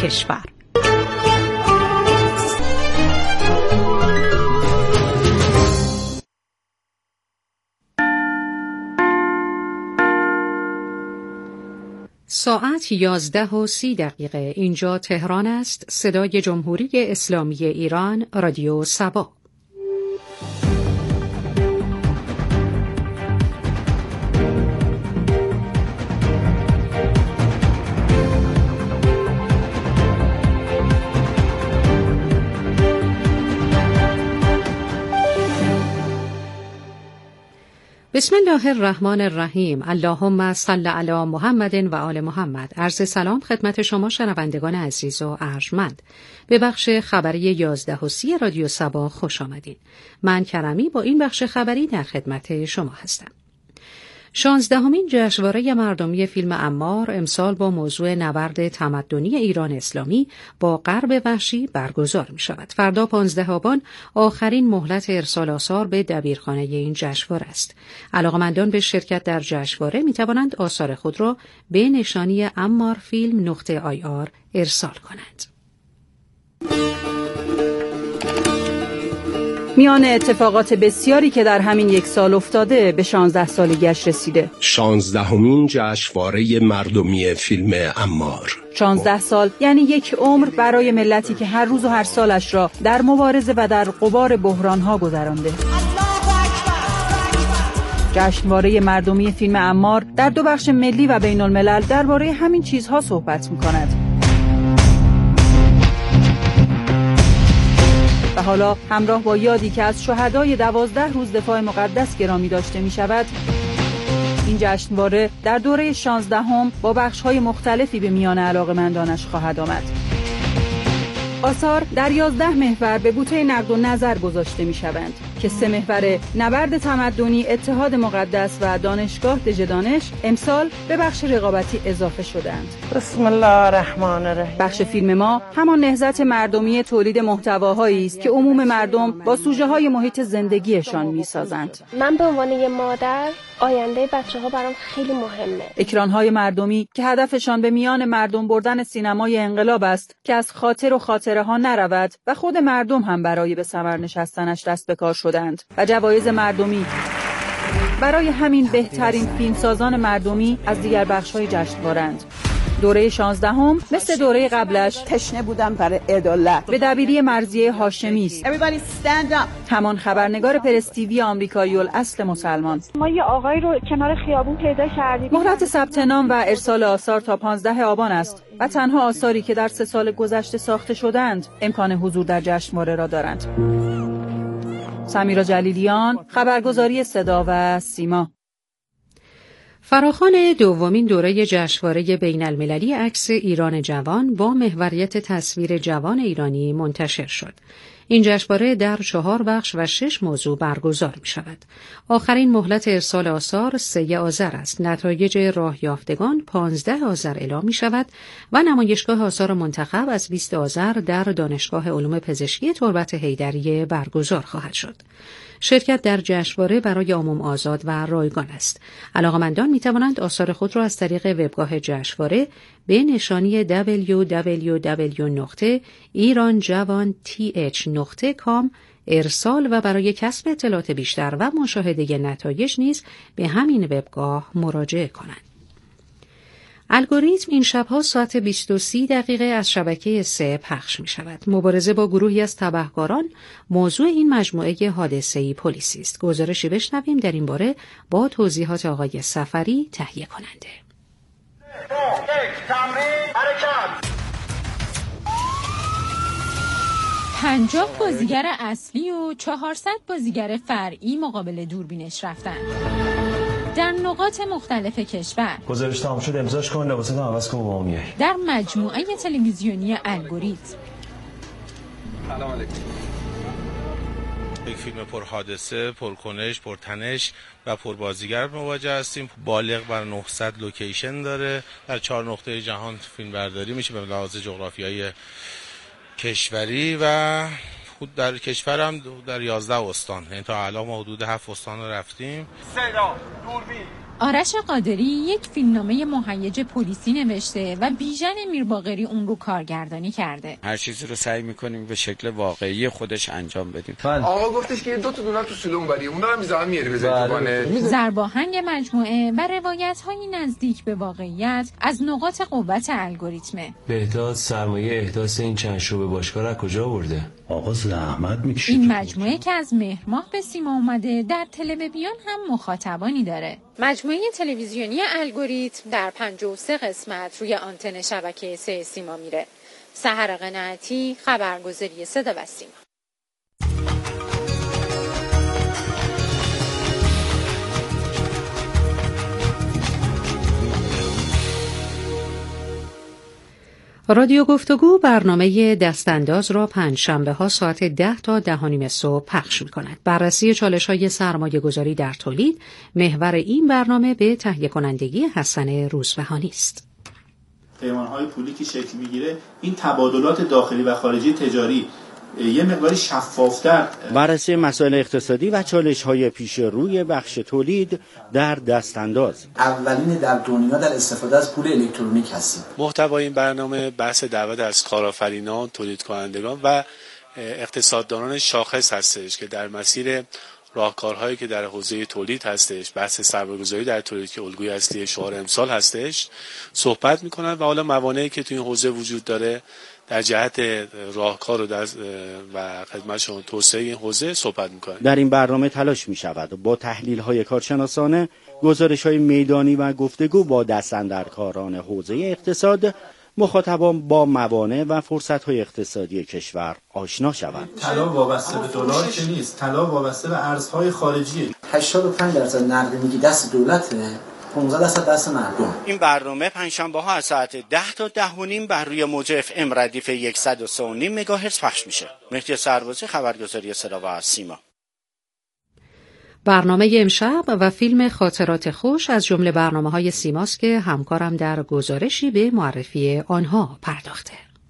کشور. ساعت 11:30 اینجا تهران است. صدای جمهوری اسلامی ایران، رادیو سبا. بسم الله الرحمن الرحیم. اللهم صل علی محمد و آل محمد. عرض سلام خدمت شما شنوندگان عزیز و ارجمند. به بخش خبری 11:30 رادیو سبا خوش آمدین. من کرمی با این بخش خبری در خدمت شما هستم. 16مین جشنواره مردمی فیلم عمار امسال با موضوع نبرد تمدنی ایران اسلامی با غرب وحشی برگزار می شود. فردا 15 آبان آخرین مهلت ارسال آثار به دبیرخانه این جشنواره است. علاقه‌مندان به شرکت در جشنواره می توانند آثار خود را به نشانی ammarfilm.ir ارسال کنند. میان اتفاقات بسیاری که در همین یک سال افتاده به 16 سالگیش رسیده. 16مین جشنواره مردمی فیلم عمار. 16 سال یعنی یک عمر برای ملتی که هر روز و هر سالش را در مبارزه و در غبار بحران‌ها گذرانده. جشنواره مردمی فیلم عمار در دو بخش ملی و بین الملل درباره همین چیزها صحبت می‌کند. و حالا همراه با یادی که از شهدای 12 روز دفاع مقدس گرامی داشته می شود، این جشنواره در دوره 16 با بخش‌های مختلفی به میان علاقه‌مندانش خواهد آمد. آثار در 11 محور به بوته نقد و نظر گذاشته می شوند که 3 محور نبرد تمدنی، اتحاد مقدس و دانشگاه دژدانش امسال به بخش رقابتی اضافه شدند. بسم الله الرحمن الرحیم. بخش فیلم ما همان نهضت مردمی تولید محتواهایی است که عموم مردم با سوژه‌های محیط زندگیشان می‌سازند. من به عنوان یه مادر آینده بچه‌ها برام خیلی مهمه. اکران‌های مردمی که هدفشان به میان مردم بردن سینمای انقلاب است که از خاطر و خاطره‌ها نرود و خود مردم هم برای به ثمر نشستنش دست به کار شدند و جوایز مردمی برای همین بهترین فیلمسازان مردمی از دیگر بخش‌های جشنواره‌اند. دوره 16 مثل دوره قبلش تشنه بودم برای عدالت به دبیری مرضیه هاشمی است. همان خبرنگار پرس تیوی آمریکایی الاصل مسلمان. ما یه آقای رو کنار خیابون پیدا کردیم. مهلت ثبت نام و ارسال آثار تا 15 آبان است و تنها آثاری که در 3 سال گذشته ساخته شدند امکان حضور در جشنواره را دارند. سمیرا جلیلیان، خبرگزاری صدا و سیما. فراخوان دومین دوره جشنواره بین المللی عکس ایران جوان با محوریت تصویر جوان ایرانی منتشر شد. این جشنواره در 4 بخش و 6 موضوع برگزار می شود. آخرین مهلت ارسال آثار 3 آذر است. نتایج راه یافتگان 15 آذر اعلام می شود و نمایشگاه آثار منتخب از 20 آذر در دانشگاه علوم پزشکی تربت حیدریه برگزار خواهد شد. شرکت در جشنواره برای عموم آزاد و رایگان است. علاقه‌مندان می توانند آثار خود را از طریق وبگاه جشنواره به نشانی www.iranjavanth.com ارسال و برای کسب اطلاعات بیشتر و مشاهده نتایج نیز به همین وبگاه مراجعه کنند. الگوریتم این شبها ساعت 20:30 از شبکه 3 پخش می شود. مبارزه با گروهی از تبهکاران موضوع این مجموعه حادثه‌ای پلیسی است. گزارشی بشنویم در این باره با توضیحات آقای سفری، تهیه کننده. 50 بازیگر اصلی و 400 بازیگر فرعی مقابل دوربینش رفتند. در نقاط مختلف کشور. گزارش تمام شد، امضاش کن، لباسات عوض کن و با ما میای. در مجموعه تلویزیونی الگوریتم. سلام علیکم. یک فیلم پرحادثه، پرکنش، پرتنش و پربازیگر مواجه هستیم. بالغ بر 900 لوکیشن داره. در 4 نقطه جهان فیلم برداری میشه به لحاظ جغرافیایی کشوری و در کشور هم در 11 استان. یعنی تا الان ما حدود 7 استان رو رفتیم. صدا، دوربین، آرش قادری یک فیلمنامه مهیج پلیسی نوشته و بیژن میرباقری اون رو کارگردانی کرده. هر چیزی رو سعی می‌کنیم به شکل واقعی خودش انجام بدیم. آقا گفتش که 2 تا دونر تو سلون بری، اون رو میذارم میاری بزنید تو بانه. ضرباهنگ مجموعه و روایت‌های نزدیک به واقعیت از نقاط قوت الگوریتمه. بهداد سرمایه احداث این چند شعبه باشگاه از کجا آورده؟ آقا زحمت میکشید. این مجموعه که از مهر ماه به سیما اومده در تلویزیون هم مخاطبانی داره. مجموعه تلویزیونی الگوریتم در 53 قسمت روی آنتن شبکه 3 سیما میره. سحر قناعتی، خبرگزاری صدا و سیما. رادیو گفتگو برنامه دستانداز را پنجشنبه ها ساعت 10 تا 10:30 صبح پخش می کند. بررسی چالش های سرمایه گذاری در تولید محور این برنامه به تهیه کنندگی حسن روزبهانی است. پیمان های پولی که شکل می گیره، این تبادلات داخلی و خارجی تجاری یه مقداری شفافتر. بررسی مسائل اقتصادی و چالش‌های پیش روی بخش تولید در دستانداز. اولین در دنیا در استفاده از پول الکترونیک هستیم. محتوای این برنامه بحث دعوت از کارآفرینان، تولید کنندگان و اقتصاددانان شاخص هستش که در مسیر راهکارهایی که در حوزه تولید هستش، بحث سرمایه‌گذاری در تولید که الگوی اصلی شعار امسال هستش، صحبت می‌کنن و حالا موانعی که تو این حوزه وجود داره در جهت راهکار و خدمت شما توسعه این حوزه صحبت می‌کنن. در این برنامه تلاش می‌شود با تحلیل‌های کارشناسانه، گزارش‌های میدانی و گفتگو با دستاندرکاران حوزه اقتصاد، مخاطبان با موانع و فرصت‌های اقتصادی کشور آشنا شوند. طلا وابسته به دلار که نیست، طلا وابسته به ارزهای خارجیه. 85% نقدینگی دست دولته، 15% دست مردم. این برنامه پنجشنبه‌ها از ساعت 10 تا 10:30 بر روی موج FM ردیف 103.5 مگاهرتز پخش میشه. مهدی سربازی، خبرگزاری صدا و سیما. برنامه امشب و فیلم خاطرات خوش از جمله برنامه‌های سیماست که همکارم در گزارشی به معرفی آنها پرداخته.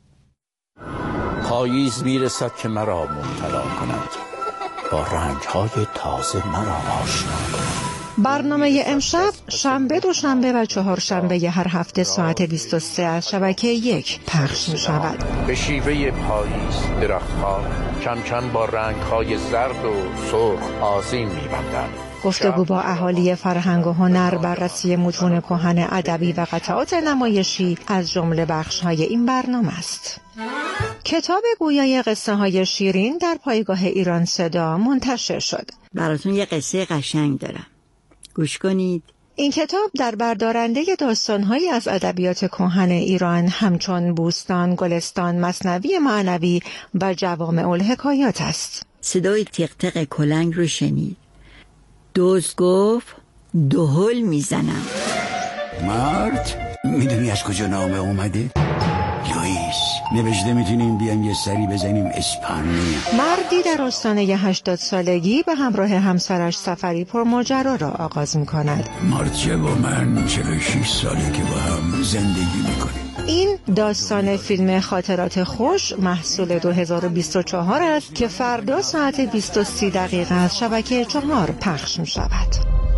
پاییز میرسد که مرا مبتلا کند، با رنگ‌های تازه مرا آشنا کند. برنامه امشب شنبه، دوشنبه و چهارشنبه هر هفته ساعت 23 از شبکه 1 پخش می شود. به شیوه پاییز درختها کم کم با رنگ‌های زرد و سرخ آذین می‌بندند. گفتگو با اهالی فرهنگ و هنر، بررسی متون کهن ادبی و قطعات نمایشی از جمله بخش‌های این برنامه است. کتاب گویای قصه های شیرین در پایگاه ایران صدا منتشر شد. براتون یه قصه قشنگ دارم، گوش کنید. این کتاب در بردارنده داستان‌هایی از ادبیات کهن ایران همچون بوستان، گلستان، مثنوی معنوی و جوامع الحکایات است. صدای تق تق کلنگ رو شنید. دزد گفت دهل میزنم. مرد میدونی از کجا نامه اومده؟ لوئیس نوشته میتونیم بیایم یه سری بزنیم اسپانیا. مردی در آستانه 80 سالگی به همراه همسرش سفری پرماجرا را آغاز میکند. مارچه و من 46 ساله که با هم زندگی میکنیم. این داستان فیلم خاطرات خوش محصول 2024 است که فردا ساعت 20:30 از شبکه 4 پخش می شود.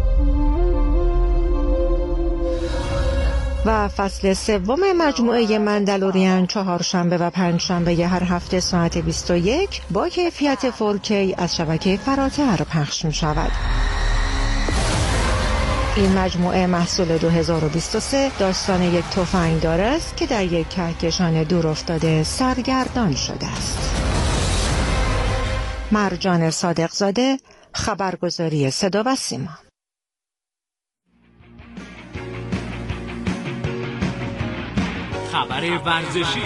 و فصل سوم مجموعه مندلوریان چهارشنبه و پنجشنبه هر هفته ساعت 21 با کیفیت 4K از شبکه فراتر پخش می شود. این مجموعه محصول 2023 داستان یک تفنگدار است که در یک کهکشان دور افتاده سرگردان شده است. مرجان صادقزاده، خبرگزاری صدا و سیما. خبر ورزشی.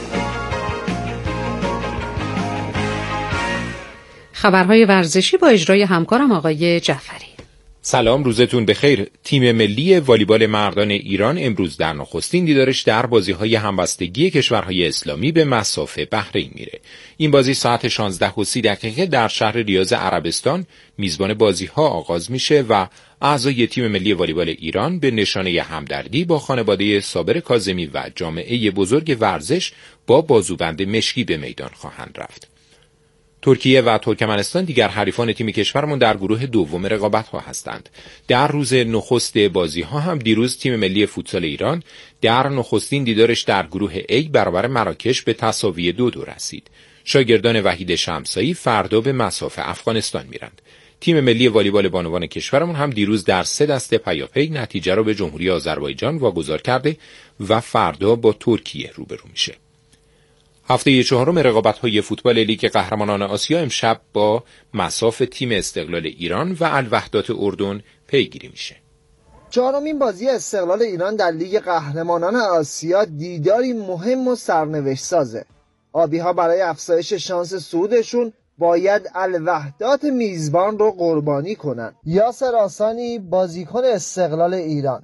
خبرهای ورزشی با اجرای همکارم آقای جعفری. سلام، روزتون بخیر. تیم ملی والیبال مردان ایران امروز در نخستین دیدارش در بازی‌های همبستگی کشورهای اسلامی به مصاف بحرین میره. این بازی ساعت 16:30 در شهر ریاض عربستان میزبان بازی‌ها آغاز میشه و اعضای تیم ملی والیبال ایران به نشانه همدردی با خانواده صابر کاظمی و جامعه بزرگ ورزش با بازوبند مشکی به میدان خواهند رفت. ترکیه و ترکمنستان دیگر حریفان تیم کشورمون در گروه دوم رقابت‌ها هستند. در روز نخست بازی‌ها هم دیروز تیم ملی فوتسال ایران در نخستین دیدارش در گروه A برابر مراکش به تساوی 2-2 رسید. شاگردان وحید شمسایی فردا به مصاف افغانستان میرند. تیم ملی والیبال بانوان کشورمون هم دیروز در 3 دسته پیاپی نتیجه را به جمهوری آذربایجان واگذار کرده و فردا با ترکیه روبرو میشه. هفته چهارم رقابت‌های فوتبال لیگ قهرمانان آسیا امشب با مصاف تیم استقلال ایران و الوحدات اردن پیگیری میشه. چهارمین بازی استقلال ایران در لیگ قهرمانان آسیا دیداری مهم و سرنوشت سازه. آبی‌ها برای افزایش شانس صعودشون باید الوحدات میزبان رو قربانی کنن. یاسر آسانی بازیکن استقلال ایران: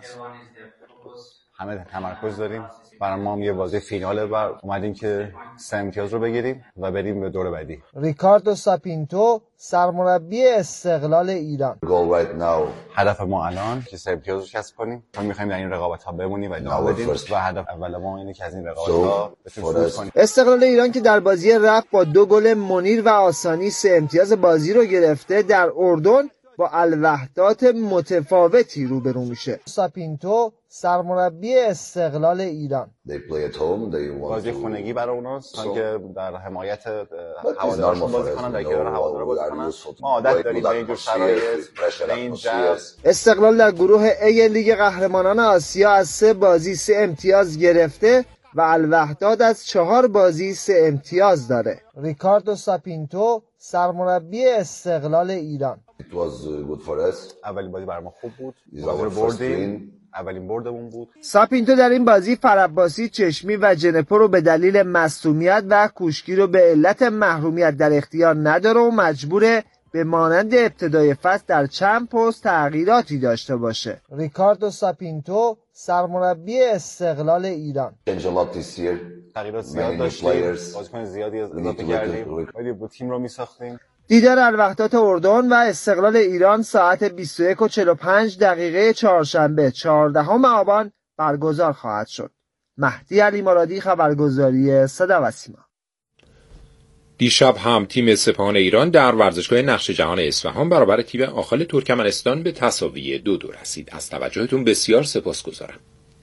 همه تمرکز داریم، برای ما هم یه بازی فیناله و اومدیم که 3 امتیاز رو بگیریم و بریم به دور بعدی. ریکاردو ساپینتو سرمربی استقلال ایران: هدف ما الان که 3 امتیاز رو کسب کنیم. ما می‌خوایم در این رقابت‌ها بمونیم و ادامه بدیم و هدف اول ما اینه که از این رقابت‌ها بتونیم کنیم. استقلال ایران که در بازی رفت با 2 گل منیر و آسانی 3 امتیاز بازی رو گرفته، در اردن با الوحدات متفاوتی روبرو میشه. ساپینتو سرمربی استقلال ایران: بازی خونگی برای اوناست که در حمایت هوادارشون بازی کنن، در کنار هوادارا بازی کنن. ما عادت داریم به این جور شرایط، به این جو. استقلال در گروه A لیگ قهرمانان آسیا از 3 بازی 3 امتیاز گرفته و الوحدات از 4 بازی 3 امتیاز داره. ریکاردو ساپینتو سرمربی استقلال ایران: اولین بازی برای ما خوب بود، بازی رو بردیم، اولین بردمون بود. ساپینتو در این بازی فرعباسی، چشمی و جنپو رو به دلیل مصدومیت و کوشکی رو به علت محرومیت در اختیار نداره و مجبوره به مانند ابتدای فصل در چند پست تغییراتی داشته باشه. ریکاردو ساپینتو سرمربی استقلال ایران: تغییرات زیاد داشتیم، بازیکن زیادی اضافه کردیم، ولی با تیم رو میساختیم. دیدار الوحدات اردن و استقلال ایران ساعت 21:45 چهارشنبه 14 آبان برگزار خواهد شد. مهدی علی مرادی، خبرگزاری صدا و سیما. دیشب هم تیم سپاهان ایران در ورزشگاه نقش جهان اصفهان برابر تیم آخال ترکمنستان به تساوی 2-2 رسید. از توجهتون بسیار سپاسگزارم.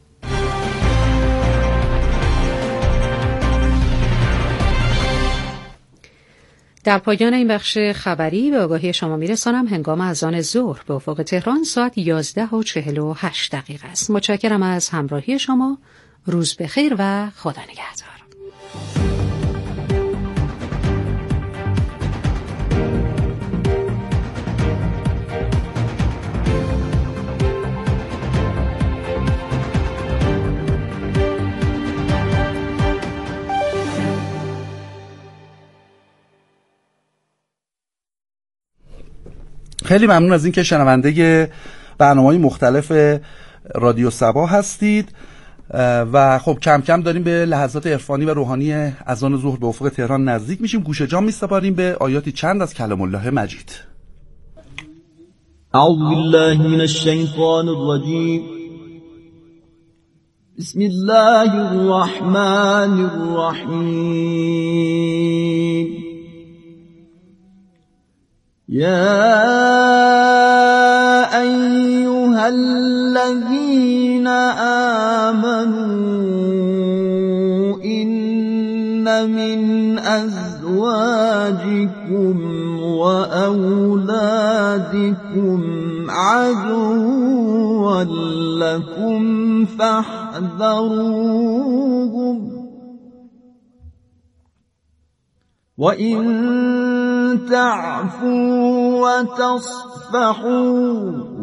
در پایان این بخش خبری به آگاهی شما میرسانم هنگام اذان ظهر به افق تهران ساعت 11:48 است. متشکرم از همراهی شما. روز بخیر و خدا نگهدار. خیلی ممنون از این که شنونده برنامه‌های مختلف رادیو صبا هستید و خب کم کم داریم به لحظات عرفانی و روحانی اذان ظهر به افق تهران نزدیک میشیم. گوش جان می‌سپاریم به آیاتی چند از کلام الله مجید. اعوذ بالله من الشیطان الرجیم. بسم الله الرحمن الرحیم. يا أيها الذين آمنوا إن من أزواجكم وأولادكم عدوا لكم فاحذروهم وَإِن تَعْفُوا وَتَصْفَحُوا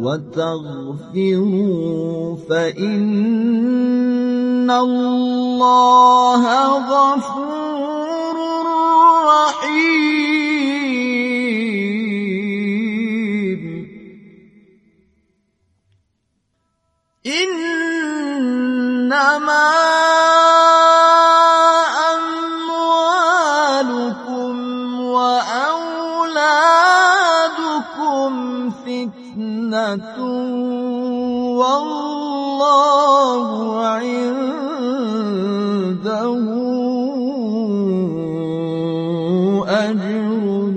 وَتَغْفِرُوا فَإِنَّ اللَّهَ غَفُورٌ رَّحِيمٌ. إِنَّمَا والله عنده أجر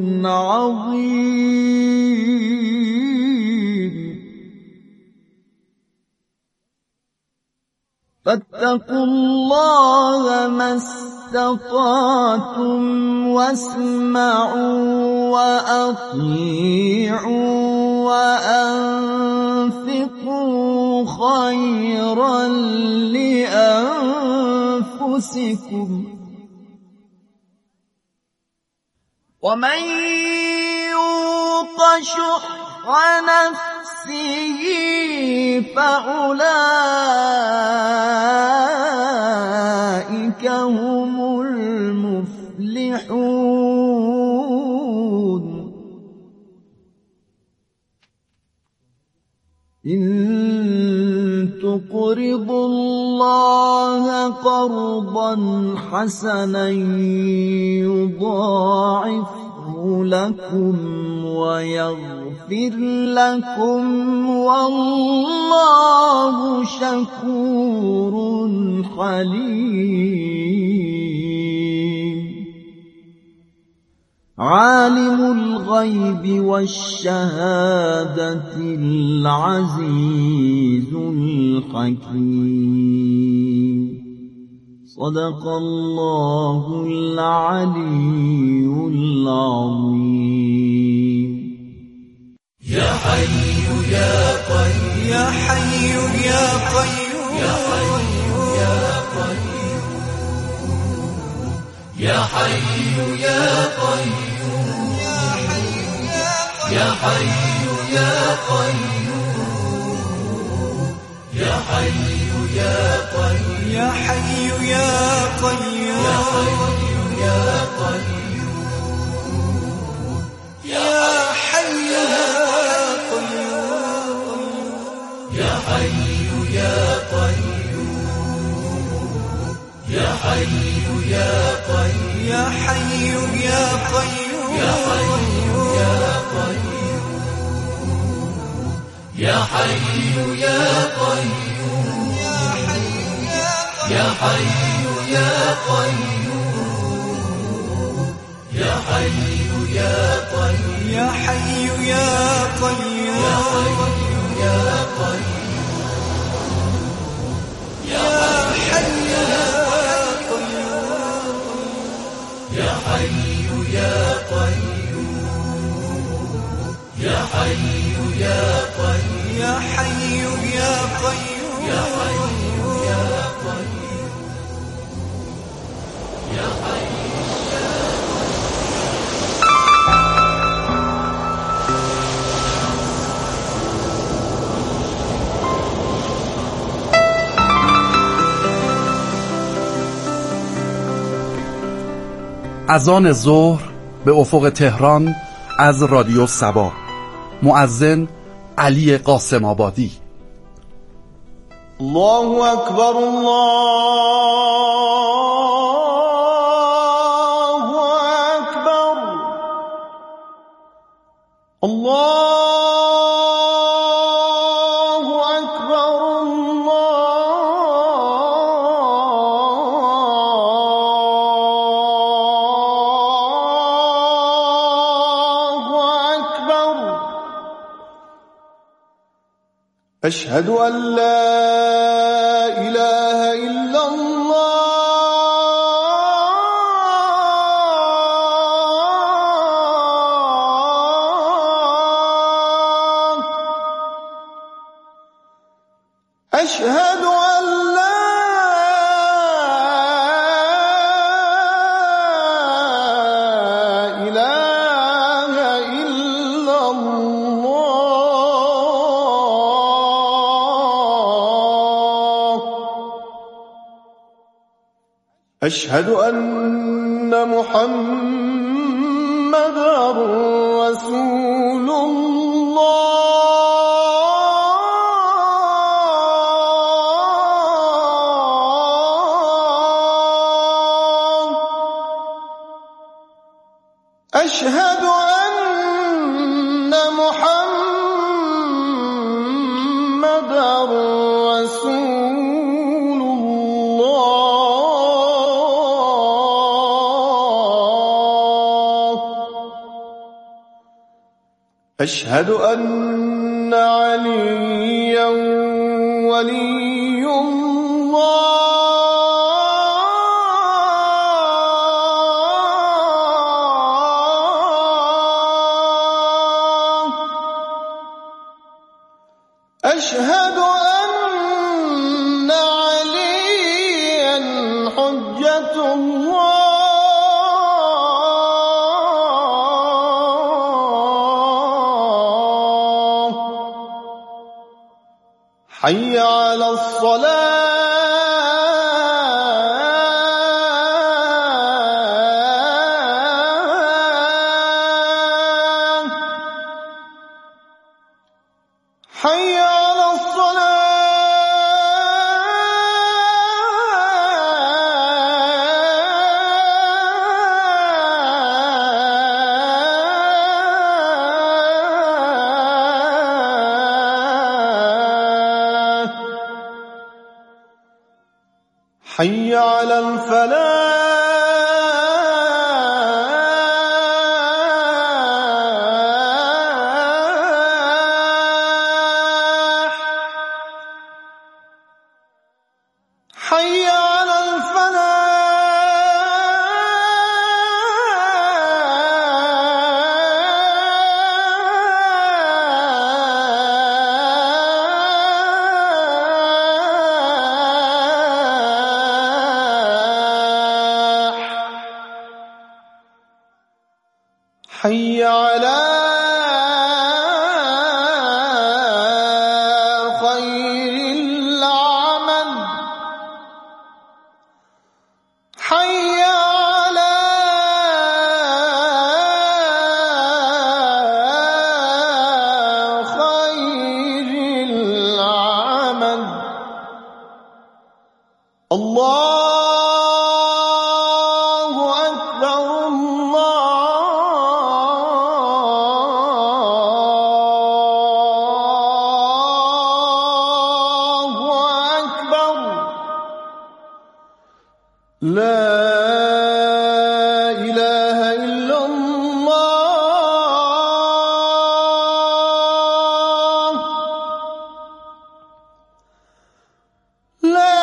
عظيم فاتقوا الله ما استطعتم واسمعوا وأطيعوا وأنفقوا خيرا لأنفسكم ومن يوق شح نفسه فأولئك هم المفلحون إن تقرضوا الله قرضا حسنا يضاعفه لكم ويغفر لكم والله شكور حليم عالم الغيب والشهادة العزيز الحكيم صدق الله العلي العظيم يا حي يا قيوم يا حي يا قيوم يا حي يا قيوم يا حي يا قيوم يا حي يا قيوم يا حي يا قيوم يا حي يا قيوم يا حي يا قيوم يا حي يا قيوم يا حي يا قيوم يا حي يا قيوم يا حي يا قيوم يا حي يا قيوم يا قيوم يا حي يا قيوم يا حي يا قيوم يا حي يا قيوم يا حي يا قيوم يا حي يا قيوم يا حي يا قيوم يا حي اذان ظهر به افق تهران از رادیو صبا. مؤذن علی قاسم آبادی. الله اکبر الله اکبر الله أشهد أن لا إله إلا الله أشهد أن لا إله إلا أشهد أن محمدًا رسول الله أشهد أن محمدًا رسول الله أشهد أن عليا ولي الله أشهد أن عليا حجة الله حي على الصلاة حي على الصلاة حي على الفلاح حي على حي على خير العمل حي على خير العمل الله أكبر لا إله إلا الله لا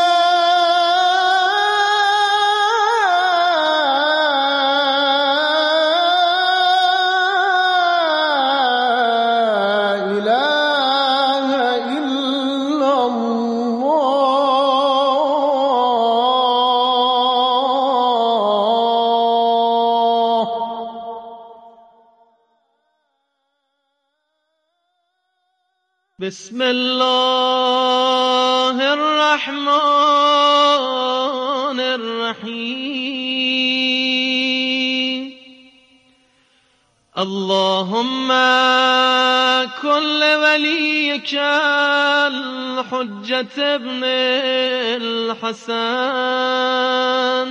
إله إلا الله بسم الله الرحمن الرحيم اللهم كن لوليك الحجة ابن الحسن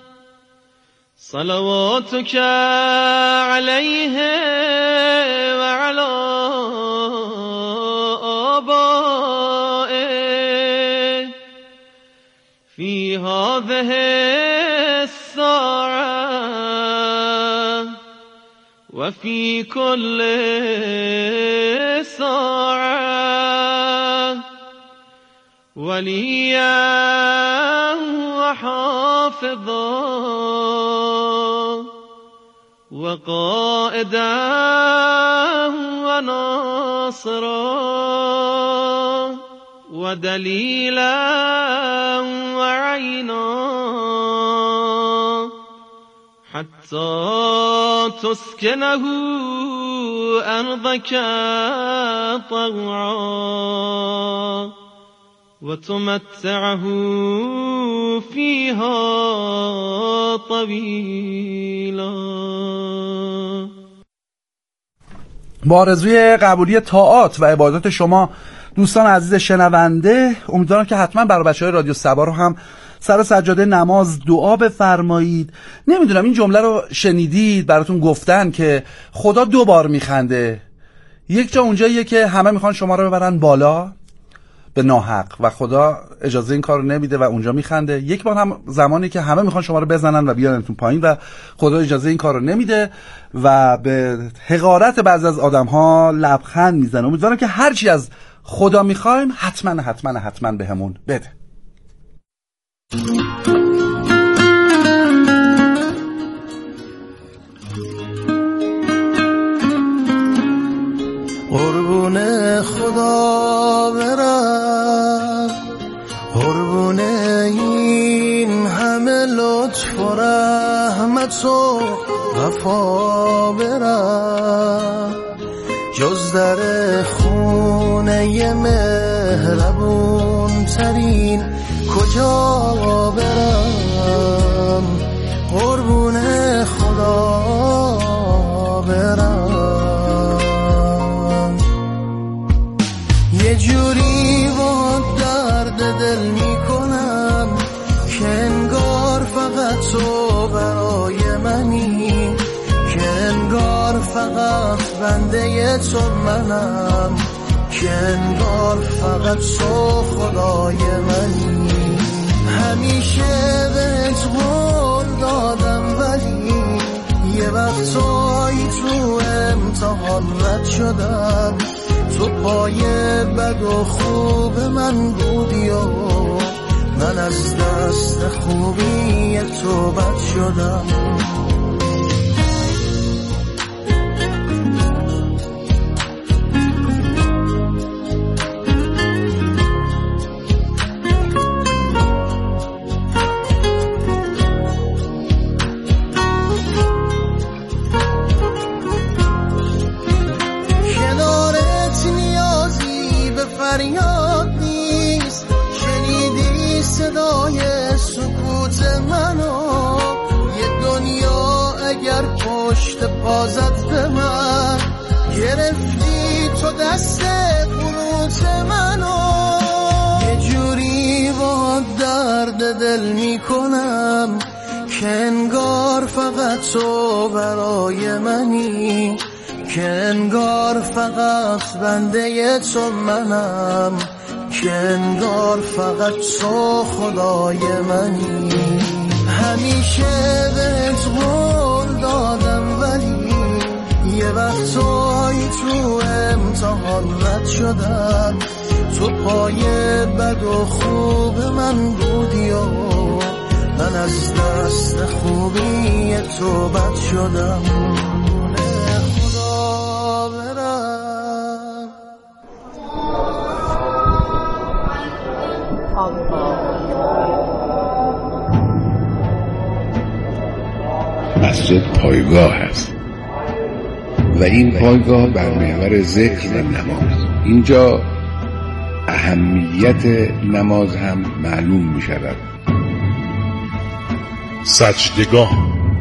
صلواتك عليه وعلى آبائه في هذه الساعة وفي كل ساعة وليا وحافظا وقائدا وناصرا ودليلا وعينا حتى تسكنه أرضك طوعا وتمتعه فيها طويلا. با آرزوی قبولی طاعات و عبادات شما دوستان عزیز شنونده، امیدوارم که حتما برای بچه‌های رادیو صبا رو هم سر سجاده نماز دعا بفرمایید. نمیدونم این جمله رو شنیدید، براتون گفتن که خدا 2 بار میخنده. یک جا اونجاییه که همه میخوان شما رو ببرن بالا، به ناحق و خدا اجازه این کار رو نمیده و اونجا میخنده. یک بار هم زمانی که همه میخوان شما رو بزنن و بیارنتون پایین و خدا اجازه این کار رو نمیده و به حقارت بعضی از آدم‌ها لبخند میزنه. امیدوارم که هرچی از خدا میخوایم حتما بهمون بده. قربون خدا برم، قربون این همه لطف و رحمت و وفا برم، جز در خونه مهربون ترین کجا برم، قربون خدا برم. یه جوری با درد دل میکنم که انگار فقط تو برای منی، که انگار فقط بنده تو منم، که انگار فقط تو خدای منی. همیشه بهت قول دادم ولی یه وقتایی تو امتحان رد شدم، تو پای بد و خوب من بودی و من از دست خوبی تو بد شدم. فریاد نیست، شنیدی صدای سکوت منو، یه دنیا اگر پشت پازت به من، گرفتی تو دست قنوت منو. یه جوری با درد دل میکنم که انگار فقط تو برای منی، که انگار فقط بنده تو منم، که انگار فقط تو خدای منی. همیشه بهت قول دادم ولی یه وقتایی تو امتحان رد شدم، تو پای بد و خوب من بودی و من از دست خوبی تو بد شدم. مسجد پایگاه است و این پایگاه بر محور ذکر و نماز. اینجا اهمیت نماز هم معلوم می شود. سجدگاه.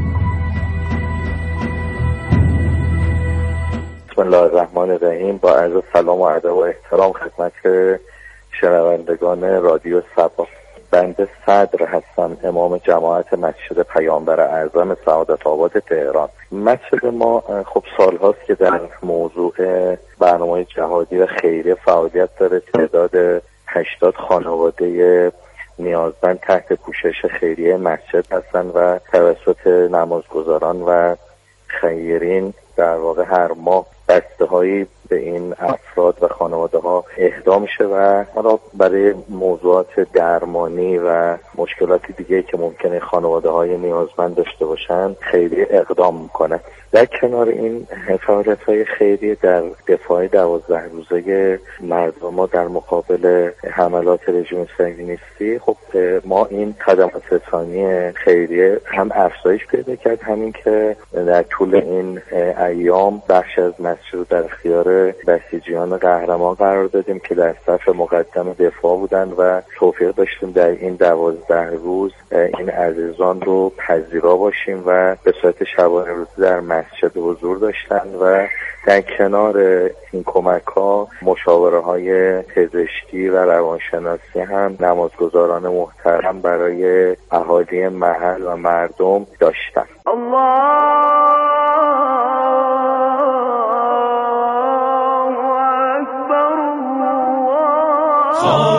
بسم الله الرحمن الرحیم. با عرض سلام و ادب و احترام خدمت شنوندگان رادیو صبا، بنده صدر هستم، امام جماعت مسجد پیامبر اعظم سعادت آباد تهران. مسجد ما خب سالهاست که در موضوع برنامه جهادی و خیریه فعالیت داره. تعداد 80 خانواده نیازمند تحت پوشش خیریه مسجد هستن و توسط نمازگزاران و خیرین در واقع هر ماه بسته‌هایی به این افراد و خانواده ها اهدا میشه و حالا برای موضوعات درمانی و مشکلات دیگه که ممکنه خانواده های نیازمند داشته باشن خیلی اقدام میکنه. در کنار این فعالیت های خیریه در دفاع 12 روزه مردم ما در مقابل حملات رژیم صهیونیستی، خب ما این خدمات رسانی خیریه هم افزایش پیدا کرد، همین که در طول این ایام بخش از مسجد در اختیار بسیجیان قهرمان قرار دادیم که در صف مقدم دفاع بودن و توفیق داشتیم در این 12 روز این عزیزان رو پذیرا باشیم و به صورت شبانه روزی در مسجد حضور داشتن و در کنار این کمک ها مشاوره های پزشکی و روانشناسی هم نمازگزاران محترم برای اهالی محل و مردم داشتن. الله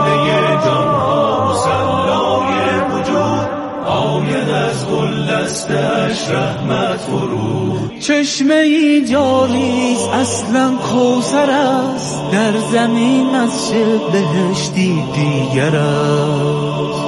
دستش رحمت فرود. چشمه ای جاریست اصلا کوثر است، در زمین از چه بهشتی دیگر است.